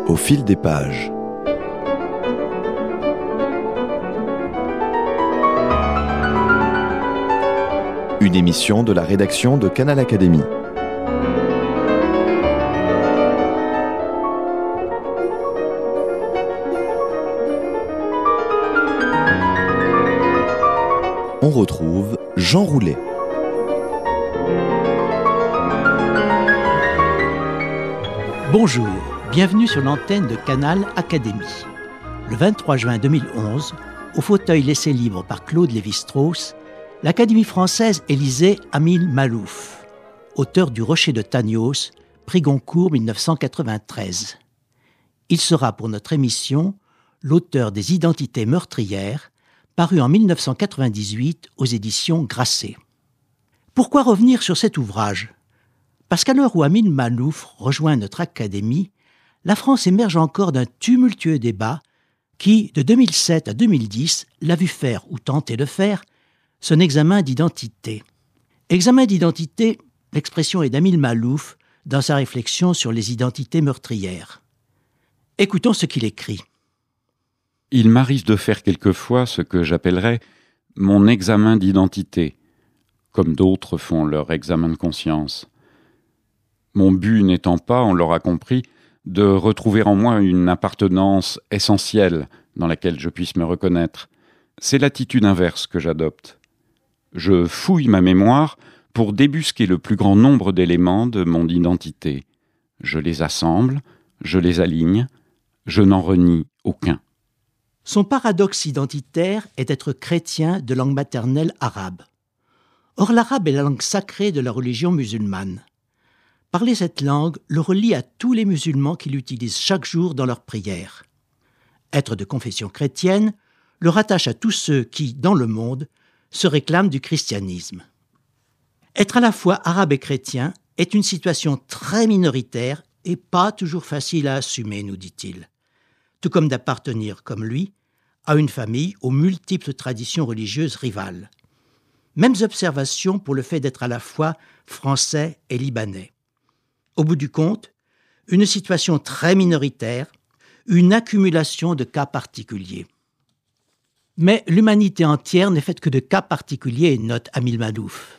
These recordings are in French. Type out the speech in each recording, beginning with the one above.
Au fil des pages. Une émission de la rédaction de Canal Académie. On retrouve Jean Roulet. Bonjour, bienvenue sur l'antenne de Canal Académie. Le 23 juin 2011, au fauteuil laissé libre par Claude Lévi-Strauss, l'Académie française élisait Amil Malouf, auteur du Rocher de Tanios, prix Goncourt 1993. Il sera pour notre émission l'auteur des Identités meurtrières, paru en 1998 aux éditions Grasset. Pourquoi revenir sur cet ouvrage ? Parce qu'à l'heure où Amil Malouf rejoint notre Académie, la France émerge encore d'un tumultueux débat qui, de 2007 à 2010, l'a vu faire, ou tenter de faire, son examen d'identité. Examen d'identité, l'expression est d'Amil Malouf dans sa réflexion sur les identités meurtrières. Écoutons ce qu'il écrit. Il m'arrive de faire quelquefois ce que j'appellerais mon examen d'identité, comme d'autres font leur examen de conscience. Mon but n'étant pas, on l'aura compris, de retrouver en moi une appartenance essentielle dans laquelle je puisse me reconnaître. C'est l'attitude inverse que j'adopte. Je fouille ma mémoire pour débusquer le plus grand nombre d'éléments de mon identité. Je les assemble, je les aligne, je n'en renie aucun. Son paradoxe identitaire est d'être chrétien de langue maternelle arabe. Or, l'arabe est la langue sacrée de la religion musulmane. Parler cette langue le relie à tous les musulmans qui l'utilisent chaque jour dans leurs prières. Être de confession chrétienne le rattache à tous ceux qui, dans le monde, se réclament du christianisme. Être à la fois arabe et chrétien est une situation très minoritaire et pas toujours facile à assumer, nous dit-il. Tout comme d'appartenir, comme lui, à une famille aux multiples traditions religieuses rivales. Mêmes observations pour le fait d'être à la fois français et libanais. Au bout du compte, une situation très minoritaire, une accumulation de cas particuliers. Mais l'humanité entière n'est faite que de cas particuliers, note Amil Malouf.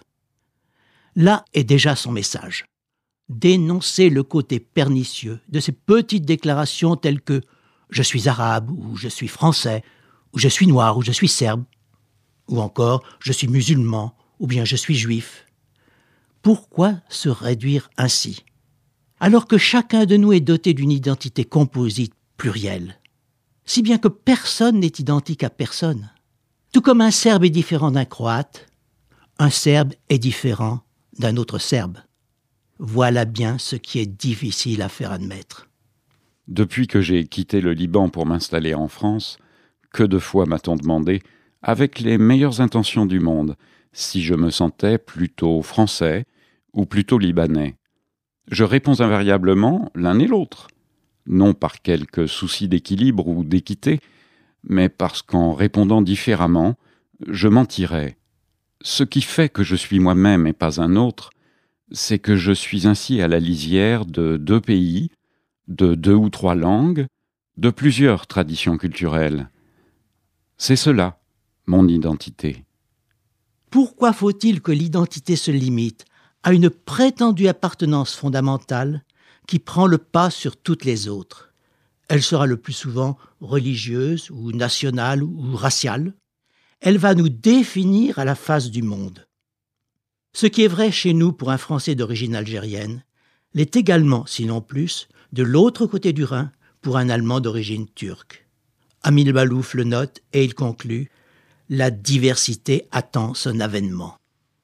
Là est déjà son message. Dénoncer le côté pernicieux de ces petites déclarations telles que « je suis arabe » ou « je suis français » ou « je suis noir » ou « je suis serbe » ou encore « je suis musulman » ou bien « je suis juif ». Pourquoi se réduire ainsi ? Alors que chacun de nous est doté d'une identité composite plurielle, si bien que personne n'est identique à personne. Tout comme un Serbe est différent d'un Croate, un Serbe est différent d'un autre Serbe. Voilà bien ce qui est difficile à faire admettre. Depuis que j'ai quitté le Liban pour m'installer en France, que de fois m'a-t-on demandé, avec les meilleures intentions du monde, si je me sentais plutôt français ou plutôt libanais. Je réponds invariablement l'un et l'autre, non par quelque souci d'équilibre ou d'équité, mais parce qu'en répondant différemment, je mentirais. Ce qui fait que je suis moi-même et pas un autre, c'est que je suis ainsi à la lisière de 2 pays, de 2 ou 3 langues, de plusieurs traditions culturelles. C'est cela, mon identité. Pourquoi faut-il que l'identité se limite à une prétendue appartenance fondamentale qui prend le pas sur toutes les autres ? Elle sera le plus souvent religieuse ou nationale ou raciale. Elle va nous définir à la face du monde. Ce qui est vrai chez nous pour un Français d'origine algérienne l'est également, sinon plus, de l'autre côté du Rhin pour un Allemand d'origine turque. Amil Malouf le note et il conclut « La diversité attend son avènement ».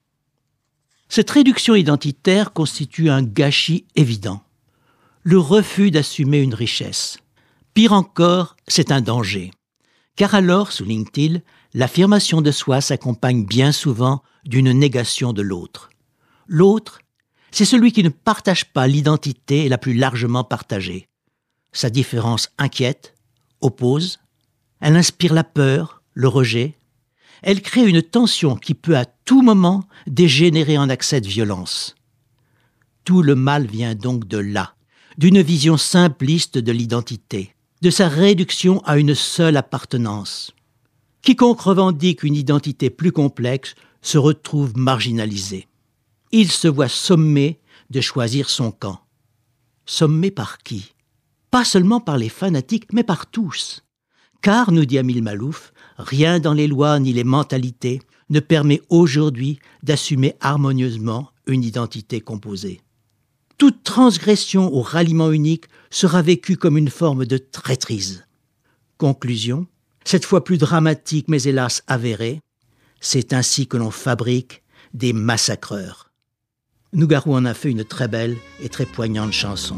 Cette réduction identitaire constitue un gâchis évident, le refus d'assumer une richesse. Pire encore, c'est un danger, car alors, souligne-t-il, l'affirmation de soi s'accompagne bien souvent d'une négation de l'autre. L'autre, c'est celui qui ne partage pas l'identité la plus largement partagée. Sa différence inquiète, oppose, elle inspire la peur, le rejet. Elle crée une tension qui peut à tout moment dégénérer en accès de violence. Tout le mal vient donc de là, d'une vision simpliste de l'identité, de sa réduction à une seule appartenance. Quiconque revendique une identité plus complexe se retrouve marginalisé. Il se voit sommé de choisir son camp. Sommé par qui ? Pas seulement par les fanatiques, mais par tous. Car, nous dit Amil Malouf, rien dans les lois ni les mentalités ne permet aujourd'hui d'assumer harmonieusement une identité composée. Toute transgression au ralliement unique sera vécue comme une forme de traîtrise. Conclusion, cette fois plus dramatique mais hélas avérée, c'est ainsi que l'on fabrique des massacreurs. Nougaro en a fait une très belle et très poignante chanson.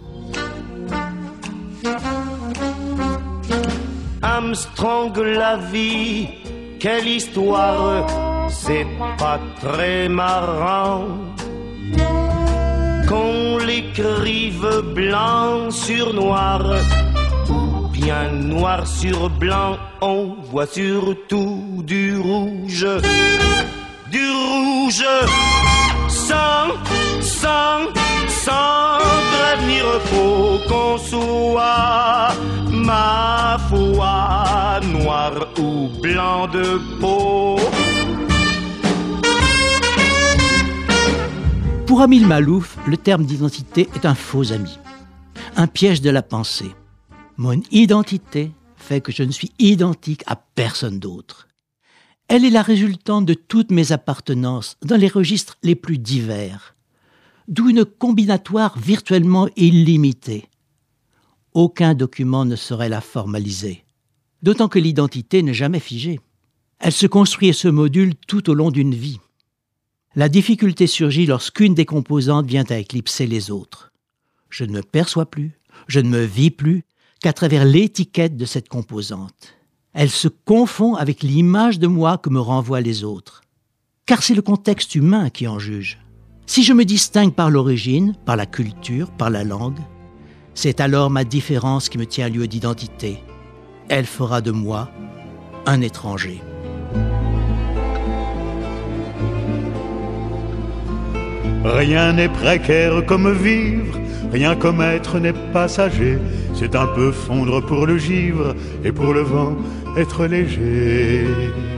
Armstrong, la vie, quelle histoire, c'est pas très marrant qu'on l'écrive blanc sur noir, ou bien noir sur blanc, on voit surtout du rouge, sans prévenir, faut qu'on soit, ma foi, noir ou blanc de peau. Pour Amil Malouf, le terme d'identité est un faux ami, un piège de la pensée. Mon identité fait que je ne suis identique à personne d'autre. Elle est la résultante de toutes mes appartenances dans les registres les plus divers, d'où une combinatoire virtuellement illimitée. Aucun document ne saurait la formaliser, d'autant que l'identité n'est jamais figée. Elle se construit et se module tout au long d'une vie. La difficulté surgit lorsqu'une des composantes vient à éclipser les autres. Je ne me perçois plus, je ne me vis plus qu'à travers l'étiquette de cette composante. Elle se confond avec l'image de moi que me renvoient les autres. Car c'est le contexte humain qui en juge. Si je me distingue par l'origine, par la culture, par la langue, c'est alors ma différence qui me tient lieu d'identité. Elle fera de moi un étranger. Rien n'est précaire comme vivre, rien comme être n'est passager. C'est un peu fondre pour le givre et pour le vent être léger.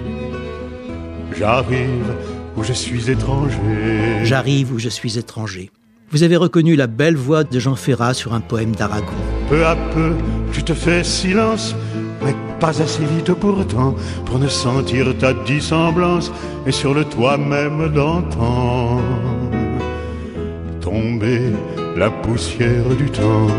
J'arrive où je suis étranger. J'arrive où je suis étranger. Vous avez reconnu la belle voix de Jean Ferrat sur un poème d'Aragon. Peu à peu, tu te fais silence, mais pas assez vite pourtant pour ne sentir ta dissemblance et sur le toit même d'antan tomber la poussière du temps.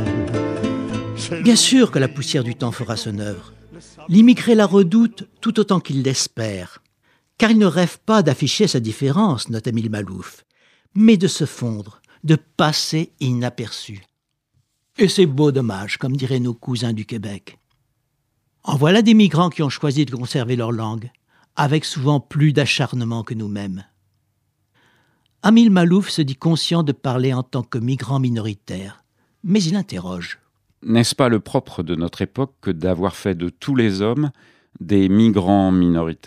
Bien sûr que la poussière du temps fera son œuvre. L'immigré la redoute tout autant qu'il l'espère, car il ne rêve pas d'afficher sa différence, note Amil Malouf, mais de se fondre, de passer inaperçu. Et c'est beau dommage, comme diraient nos cousins du Québec. En voilà des migrants qui ont choisi de conserver leur langue, avec souvent plus d'acharnement que nous-mêmes. Amil Malouf se dit conscient de parler en tant que migrant minoritaire, mais il interroge. N'est-ce pas le propre de notre époque que d'avoir fait de tous les hommes des migrants minoritaires ?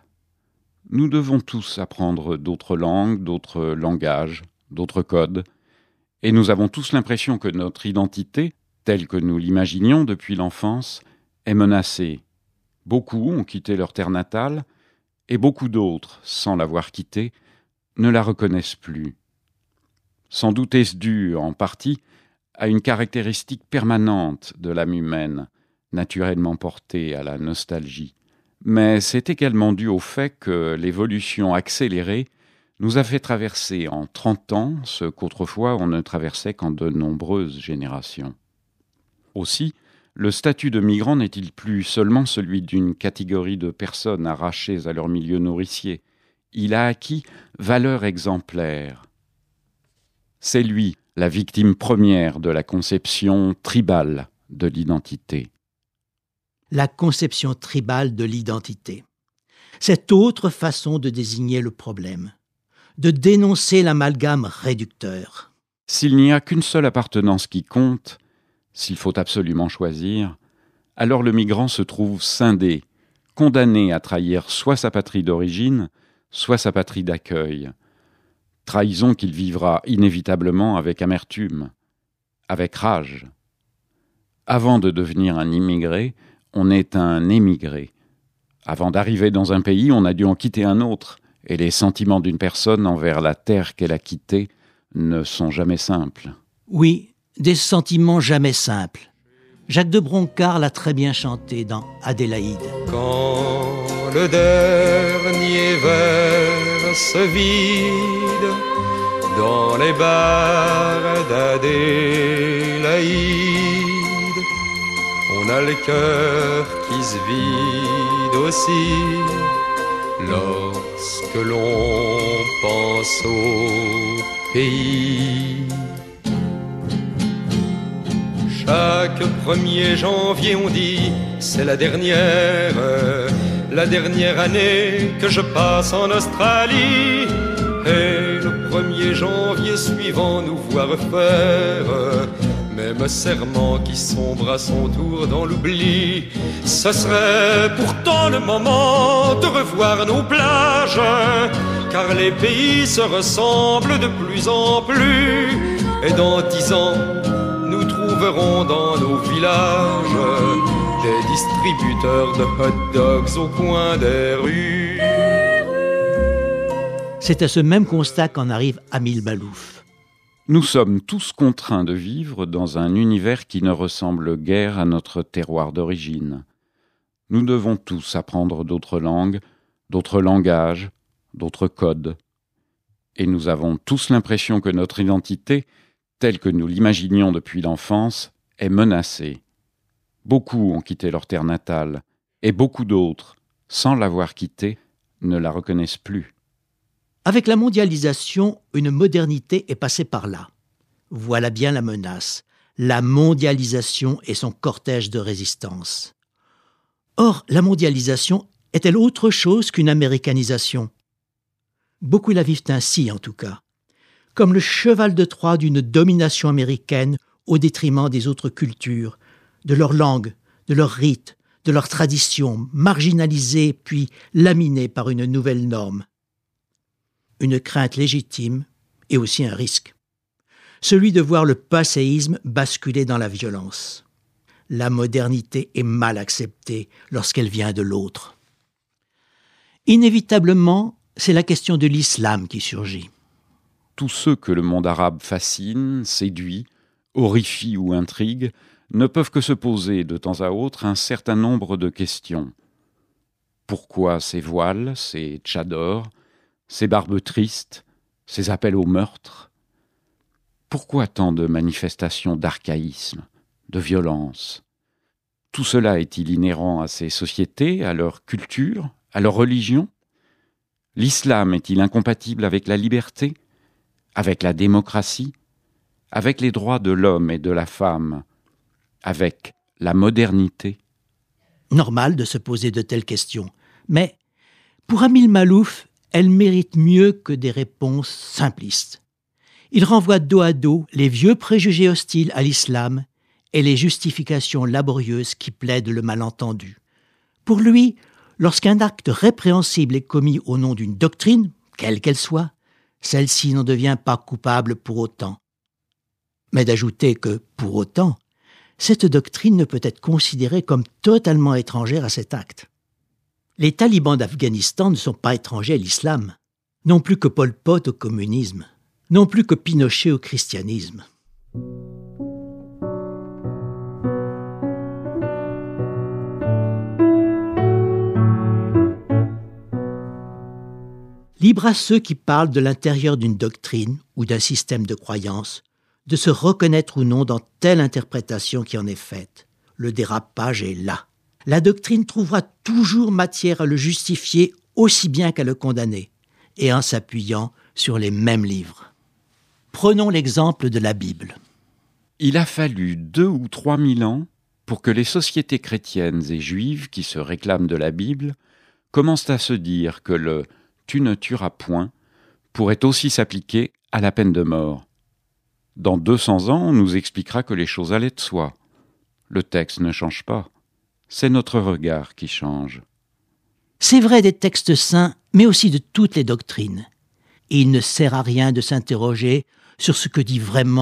Nous devons tous apprendre d'autres langues, d'autres langages, d'autres codes, et nous avons tous l'impression que notre identité, telle que nous l'imaginions depuis l'enfance, est menacée. Beaucoup ont quitté leur terre natale, et beaucoup d'autres, sans l'avoir quittée, ne la reconnaissent plus. Sans doute est-ce dû, en partie, à une caractéristique permanente de l'âme humaine, naturellement portée à la nostalgie. Mais c'est également dû au fait que l'évolution accélérée nous a fait traverser en 30 ans ce qu'autrefois on ne traversait qu'en de nombreuses générations. Aussi, le statut de migrant n'est-il plus seulement celui d'une catégorie de personnes arrachées à leur milieu nourricier. Il a acquis valeur exemplaire. C'est lui, la victime première de la conception tribale de l'identité. La conception tribale de l'identité. Cette autre façon de désigner le problème, de dénoncer l'amalgame réducteur. S'il n'y a qu'une seule appartenance qui compte, s'il faut absolument choisir, alors le migrant se trouve scindé, condamné à trahir soit sa patrie d'origine, soit sa patrie d'accueil. Trahison qu'il vivra inévitablement avec amertume. avec rage. Avant de devenir un immigré, on est un émigré. Avant d'arriver dans un pays, on a dû en quitter un autre, et les sentiments d'une personne envers la terre qu'elle a quittée ne sont jamais simples. Oui, des sentiments jamais simples. Jacques de Bronckart l'a très bien chanté dans Adélaïde. Quand le dernier verre se vide dans les bars d'Adélaïde, on a le cœur qui se vide aussi lorsque l'on pense au pays. Chaque 1er janvier on dit c'est la dernière année que je passe en Australie. Et le 1er janvier suivant nous voir faire même serment qui sombre à son tour dans l'oubli. Ce serait pourtant le moment de revoir nos plages, car les pays se ressemblent de plus en plus. Et dans 10 ans nous trouverons dans nos villages des distributeurs de hot dogs au coin des rues. C'est à ce même constat qu'en arrive Amil Malouf. Nous sommes tous contraints de vivre dans un univers qui ne ressemble guère à notre terroir d'origine. Nous devons tous apprendre d'autres langues, d'autres langages, d'autres codes. Et nous avons tous l'impression que notre identité, telle que nous l'imaginions depuis l'enfance, est menacée. Beaucoup ont quitté leur terre natale, et beaucoup d'autres, sans l'avoir quittée, ne la reconnaissent plus. Avec la mondialisation, une modernité est passée par là. Voilà bien la menace, la mondialisation et son cortège de résistance. Or, la mondialisation est-elle autre chose qu'une américanisation ? Beaucoup la vivent ainsi, en tout cas, comme le cheval de Troie d'une domination américaine au détriment des autres cultures, de leur langue, de leurs rites, de leurs traditions, marginalisées puis laminées par une nouvelle norme. Une crainte légitime et aussi un risque. Celui de voir le passéisme basculer dans la violence. La modernité est mal acceptée lorsqu'elle vient de l'autre. Inévitablement, c'est la question de l'islam qui surgit. Tous ceux que le monde arabe fascine, séduit, horrifie ou intrigue ne peuvent que se poser de temps à autre un certain nombre de questions. Pourquoi ces voiles, ces tchadors, ces barbes tristes, ces appels au meurtre? Pourquoi tant de manifestations d'archaïsme, de violence? Tout cela est-il inhérent à ces sociétés, à leur culture, à leur religion? L'islam est-il incompatible avec la liberté, avec la démocratie, avec les droits de l'homme et de la femme, avec la modernité? Normal de se poser de telles questions, mais pour Amil Malouf, elles méritent mieux que des réponses simplistes. Il renvoie dos à dos les vieux préjugés hostiles à l'islam et les justifications laborieuses qui plaident le malentendu. Pour lui, lorsqu'un acte répréhensible est commis au nom d'une doctrine, quelle qu'elle soit, celle-ci n'en devient pas coupable pour autant. Mais d'ajouter que, pour autant, cette doctrine ne peut être considérée comme totalement étrangère à cet acte. Les talibans d'Afghanistan ne sont pas étrangers à l'islam, non plus que Pol Pot au communisme, non plus que Pinochet au christianisme. Libre à ceux qui parlent de l'intérieur d'une doctrine ou d'un système de croyance, de se reconnaître ou non dans telle interprétation qui en est faite. Le dérapage est là. La doctrine trouvera toujours matière à le justifier aussi bien qu'à le condamner, et en s'appuyant sur les mêmes livres. Prenons l'exemple de la Bible. Il a fallu 2 ou 3 000 ans pour que les sociétés chrétiennes et juives qui se réclament de la Bible commencent à se dire que le « tu ne tueras point » pourrait aussi s'appliquer à la peine de mort. Dans 200 ans, on nous expliquera que les choses allaient de soi. Le texte ne change pas. C'est notre regard qui change. C'est vrai des textes saints, mais aussi de toutes les doctrines. Et il ne sert à rien de s'interroger sur ce que dit vraiment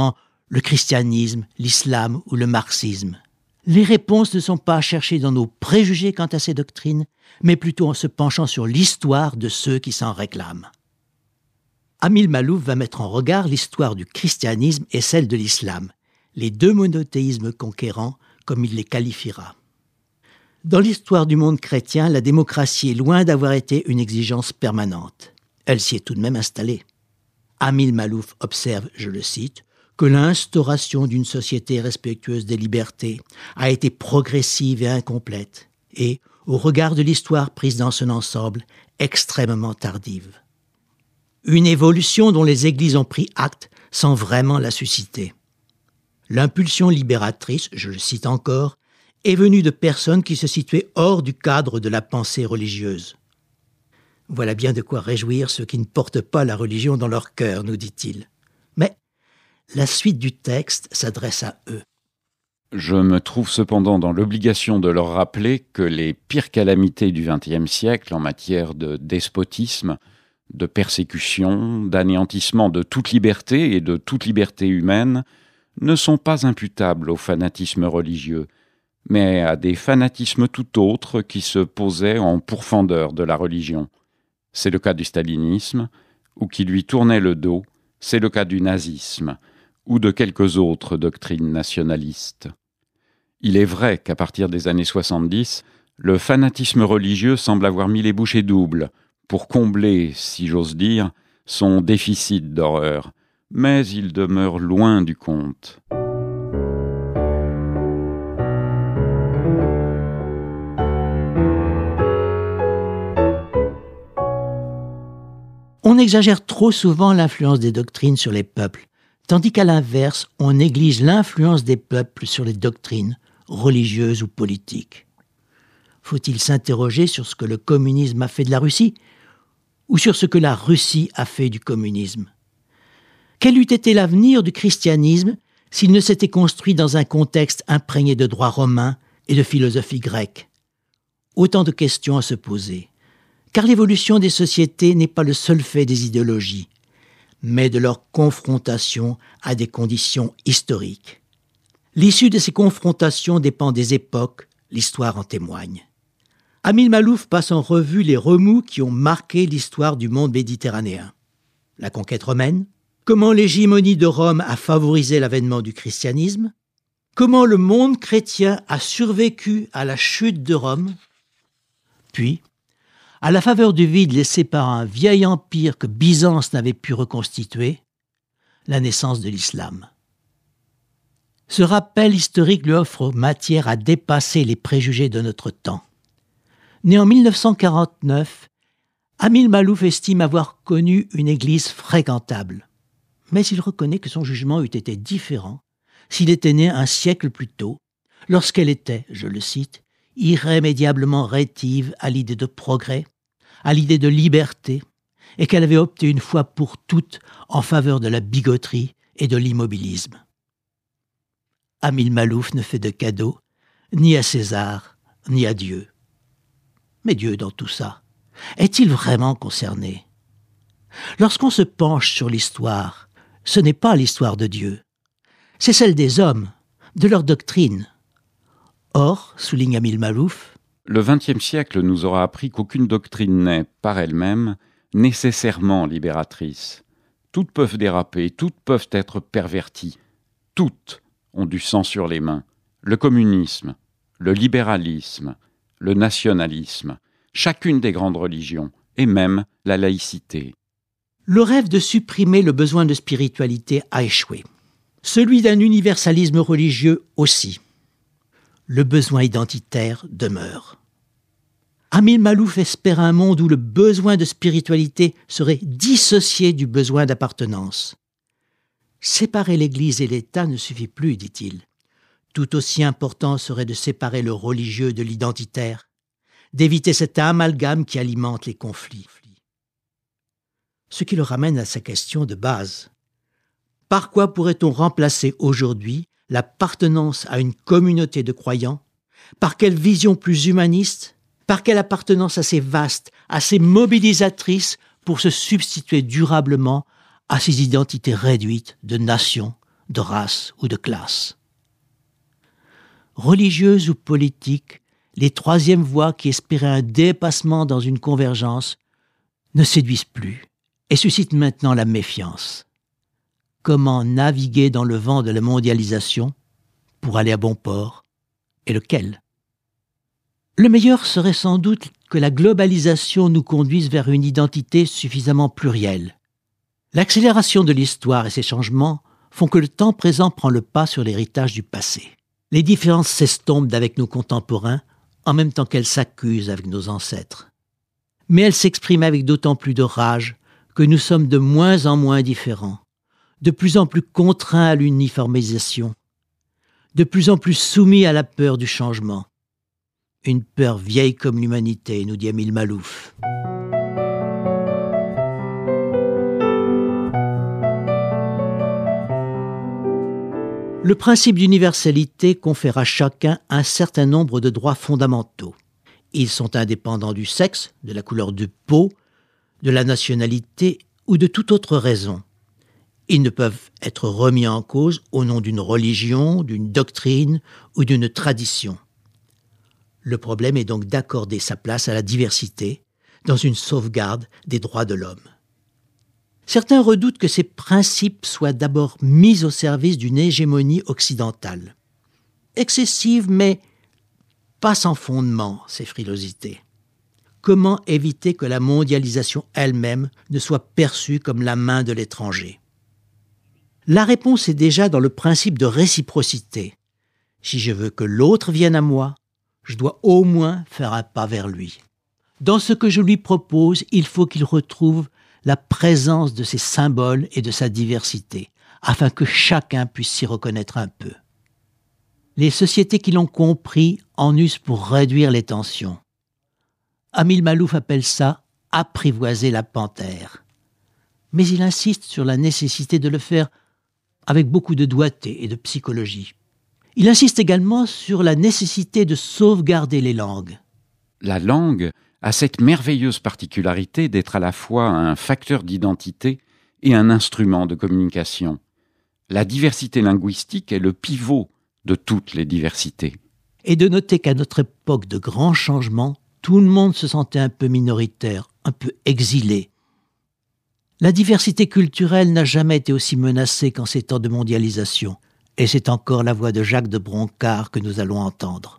le christianisme, l'islam ou le marxisme. Les réponses ne sont pas cherchées dans nos préjugés quant à ces doctrines, mais plutôt en se penchant sur l'histoire de ceux qui s'en réclament. Amil Malouf va mettre en regard l'histoire du christianisme et celle de l'islam, les deux monothéismes conquérants, comme il les qualifiera. Dans l'histoire du monde chrétien, la démocratie est loin d'avoir été une exigence permanente. Elle s'y est tout de même installée. Amil Malouf observe, je le cite, que l'instauration d'une société respectueuse des libertés a été progressive et incomplète, et, au regard de l'histoire prise dans son ensemble, extrêmement tardive. Une évolution dont les églises ont pris acte sans vraiment la susciter. L'impulsion libératrice, je le cite encore, est venue de personnes qui se situaient hors du cadre de la pensée religieuse. Voilà bien de quoi réjouir ceux qui ne portent pas la religion dans leur cœur, nous dit-il. Mais la suite du texte s'adresse à eux. Je me trouve cependant dans l'obligation de leur rappeler que les pires calamités du XXe siècle en matière de despotisme, de persécution, d'anéantissement de toute liberté et de toute liberté humaine ne sont pas imputables au fanatisme religieux, mais à des fanatismes tout autres qui se posaient en pourfendeur de la religion. C'est le cas du stalinisme, ou qui lui tournait le dos, c'est le cas du nazisme, ou de quelques autres doctrines nationalistes. Il est vrai qu'à partir des années 70, le fanatisme religieux semble avoir mis les bouchées doubles pour combler, si j'ose dire, son déficit d'horreur, mais il demeure loin du compte. On exagère trop souvent l'influence des doctrines sur les peuples, tandis qu'à l'inverse, on néglige l'influence des peuples sur les doctrines, religieuses ou politiques. Faut-il s'interroger sur ce que le communisme a fait de la Russie, ou sur ce que la Russie a fait du communisme? Quel eût été l'avenir du christianisme s'il ne s'était construit dans un contexte imprégné de droit romain et de philosophie grecque? Autant de questions à se poser. Car l'évolution des sociétés n'est pas le seul fait des idéologies, mais de leur confrontation à des conditions historiques. L'issue de ces confrontations dépend des époques, l'histoire en témoigne. Amil Malouf passe en revue les remous qui ont marqué l'histoire du monde méditerranéen. La conquête romaine, comment l'hégémonie de Rome a favorisé l'avènement du christianisme, comment le monde chrétien a survécu à la chute de Rome, puis, à la faveur du vide laissé par un vieil empire que Byzance n'avait pu reconstituer, la naissance de l'islam. Ce rappel historique lui offre matière à dépasser les préjugés de notre temps. Né en 1949, Amil Malouf estime avoir connu une église fréquentable. Mais il reconnaît que son jugement eût été différent s'il était né un siècle plus tôt, lorsqu'elle était, je le cite, irrémédiablement rétive à l'idée de progrès, à l'idée de liberté, et qu'elle avait opté une fois pour toutes en faveur de la bigoterie et de l'immobilisme. Amil Malouf ne fait de cadeau ni à César, ni à Dieu. Mais Dieu, dans tout ça, est-il vraiment concerné? Lorsqu'on se penche sur l'histoire, ce n'est pas l'histoire de Dieu, c'est celle des hommes, de leur doctrine. Or, souligne Amil Malouf, le XXe siècle nous aura appris qu'aucune doctrine n'est, par elle-même, nécessairement libératrice. Toutes peuvent déraper, toutes peuvent être perverties, toutes ont du sang sur les mains. Le communisme, le libéralisme, le nationalisme, chacune des grandes religions, et même la laïcité. Le rêve de supprimer le besoin de spiritualité a échoué. Celui d'un universalisme religieux aussi. Le besoin identitaire demeure. Amil Malouf espère un monde où le besoin de spiritualité serait dissocié du besoin d'appartenance. Séparer l'Église et l'État ne suffit plus, dit-il. Tout aussi important serait de séparer le religieux de l'identitaire, d'éviter cet amalgame qui alimente les conflits. Ce qui le ramène à sa question de base. Par quoi pourrait-on remplacer aujourd'hui l'appartenance à une communauté de croyants? Par quelle vision plus humaniste? Par quelle appartenance assez vaste, assez mobilisatrice pour se substituer durablement à ces identités réduites de nations, de race ou de classe. Religieuses ou politiques, les troisièmes voies qui espéraient un dépassement dans une convergence ne séduisent plus et suscitent maintenant la méfiance. Comment naviguer dans le vent de la mondialisation pour aller à bon port, et lequel ? Le meilleur serait sans doute que la globalisation nous conduise vers une identité suffisamment plurielle. L'accélération de l'histoire et ses changements font que le temps présent prend le pas sur l'héritage du passé. Les différences s'estompent avec nos contemporains en même temps qu'elles s'accusent avec nos ancêtres. Mais elles s'expriment avec d'autant plus de rage que nous sommes de moins en moins différents, de plus en plus contraints à l'uniformisation, de plus en plus soumis à la peur du changement. Une peur vieille comme l'humanité, nous dit Émile Malouf. Le principe d'universalité confère à chacun un certain nombre de droits fondamentaux. Ils sont indépendants du sexe, de la couleur de peau, de la nationalité ou de toute autre raison. Ils ne peuvent être remis en cause au nom d'une religion, d'une doctrine ou d'une tradition. Le problème est donc d'accorder sa place à la diversité dans une sauvegarde des droits de l'homme. Certains redoutent que ces principes soient d'abord mis au service d'une hégémonie occidentale. Excessive, mais pas sans fondement, ces frilosités. Comment éviter que la mondialisation elle-même ne soit perçue comme la main de l'étranger ? La réponse est déjà dans le principe de réciprocité. Si je veux que l'autre vienne à moi, je dois au moins faire un pas vers lui. Dans ce que je lui propose, il faut qu'il retrouve la présence de ses symboles et de sa diversité, afin que chacun puisse s'y reconnaître un peu. Les sociétés qui l'ont compris en usent pour réduire les tensions. Émile Malouf appelle ça « apprivoiser la panthère ». Mais il insiste sur la nécessité de le faire avec beaucoup de doigté et de psychologie. Il insiste également sur la nécessité de sauvegarder les langues. La langue a cette merveilleuse particularité d'être à la fois un facteur d'identité et un instrument de communication. La diversité linguistique est le pivot de toutes les diversités. Et de noter qu'à notre époque de grands changements, tout le monde se sentait un peu minoritaire, un peu exilé. La diversité culturelle n'a jamais été aussi menacée qu'en ces temps de mondialisation. Et c'est encore la voix de Jacques de Broncard que nous allons entendre.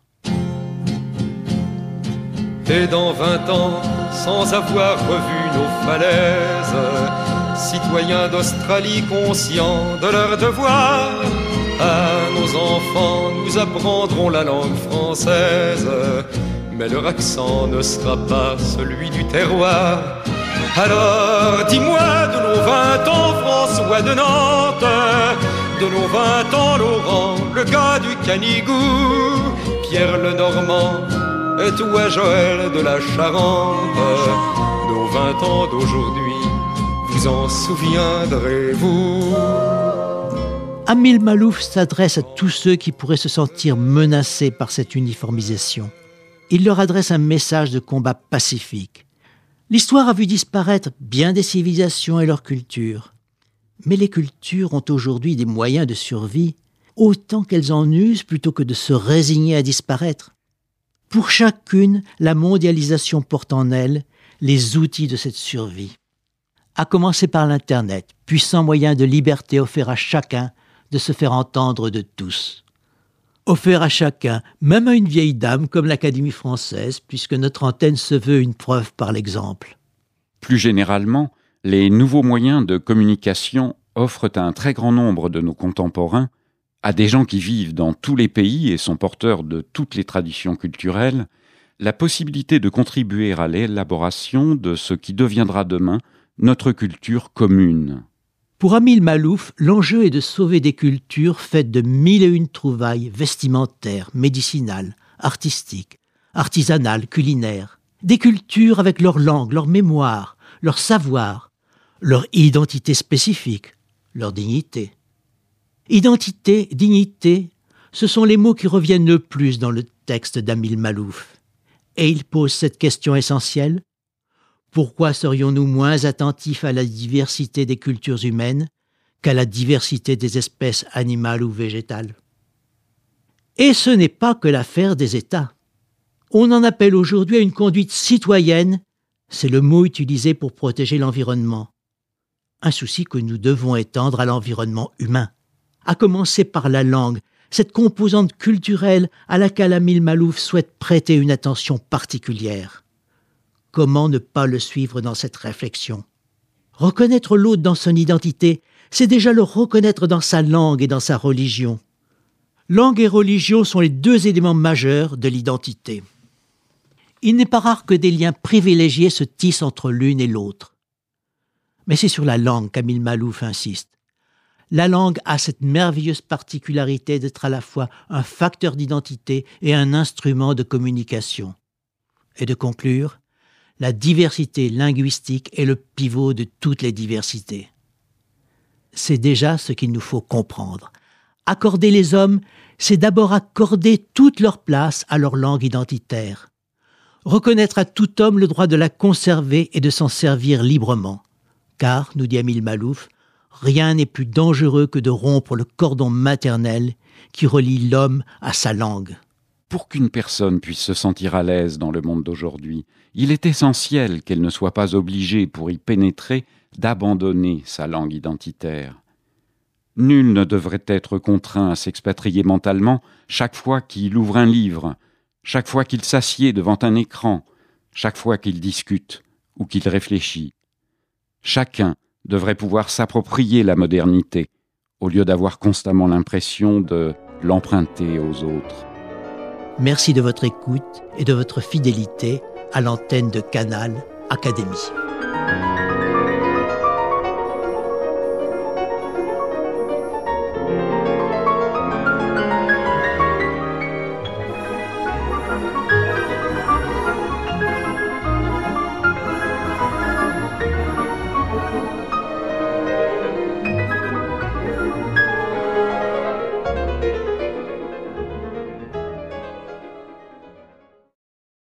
Et dans 20 ans, sans avoir revu nos falaises, citoyens d'Australie conscients de leur devoir, à nos enfants nous apprendrons la langue française, mais leur accent ne sera pas celui du terroir. Alors dis-moi de nos 20 ans François de Nantes, de nos 20 ans Laurent, le gars du Canigou, Pierre le Normand, et toi Joël de la Charente, nos 20 ans d'aujourd'hui, vous en souviendrez-vous? Émile Malouf s'adresse à tous ceux qui pourraient se sentir menacés par cette uniformisation. Il leur adresse un message de combat pacifique. L'histoire a vu disparaître bien des civilisations et leurs cultures. Mais les cultures ont aujourd'hui des moyens de survie, autant qu'elles en usent plutôt que de se résigner à disparaître. Pour chacune, la mondialisation porte en elle les outils de cette survie. À commencer par l'Internet, puissant moyen de liberté offert à chacun de se faire entendre de tous. Offert à chacun, même à une vieille dame comme l'Académie française, puisque notre antenne se veut une preuve par l'exemple. Plus généralement, les nouveaux moyens de communication offrent à un très grand nombre de nos contemporains, à des gens qui vivent dans tous les pays et sont porteurs de toutes les traditions culturelles, la possibilité de contribuer à l'élaboration de ce qui deviendra demain notre culture commune. Pour Émile Malouf, l'enjeu est de sauver des cultures faites de 1001 trouvailles vestimentaires, médicinales, artistiques, artisanales, culinaires. Des cultures avec leur langue, leur mémoire, leur savoir, leur identité spécifique, leur dignité. Identité, dignité, ce sont les mots qui reviennent le plus dans le texte d'Émile Malouf. Et il pose cette question essentielle. Pourquoi serions-nous moins attentifs à la diversité des cultures humaines qu'à la diversité des espèces animales ou végétales. Et ce n'est pas que l'affaire des États. On en appelle aujourd'hui à une conduite citoyenne, c'est le mot utilisé pour protéger l'environnement. Un souci que nous devons étendre à l'environnement humain, à commencer par la langue, cette composante culturelle à laquelle Amil Malouf souhaite prêter une attention particulière. Comment ne pas le suivre dans cette réflexion ? Reconnaître l'autre dans son identité, c'est déjà le reconnaître dans sa langue et dans sa religion. Langue et religion sont les deux éléments majeurs de l'identité. Il n'est pas rare que des liens privilégiés se tissent entre l'une et l'autre. Mais c'est sur la langue qu'Amil Malouf insiste. La langue a cette merveilleuse particularité d'être à la fois un facteur d'identité et un instrument de communication. Et de conclure, la diversité linguistique est le pivot de toutes les diversités. C'est déjà ce qu'il nous faut comprendre. Accorder les hommes, c'est d'abord accorder toute leur place à leur langue identitaire. Reconnaître à tout homme le droit de la conserver et de s'en servir librement. Car, nous dit Amil Malouf, rien n'est plus dangereux que de rompre le cordon maternel qui relie l'homme à sa langue. Pour qu'une personne puisse se sentir à l'aise dans le monde d'aujourd'hui, il est essentiel qu'elle ne soit pas obligée, pour y pénétrer, d'abandonner sa langue identitaire. Nul ne devrait être contraint à s'expatrier mentalement chaque fois qu'il ouvre un livre, chaque fois qu'il s'assied devant un écran, chaque fois qu'il discute ou qu'il réfléchit. Chacun devrait pouvoir s'approprier la modernité, au lieu d'avoir constamment l'impression de l'emprunter aux autres. Merci de votre écoute et de votre fidélité à l'antenne de Canal Académie.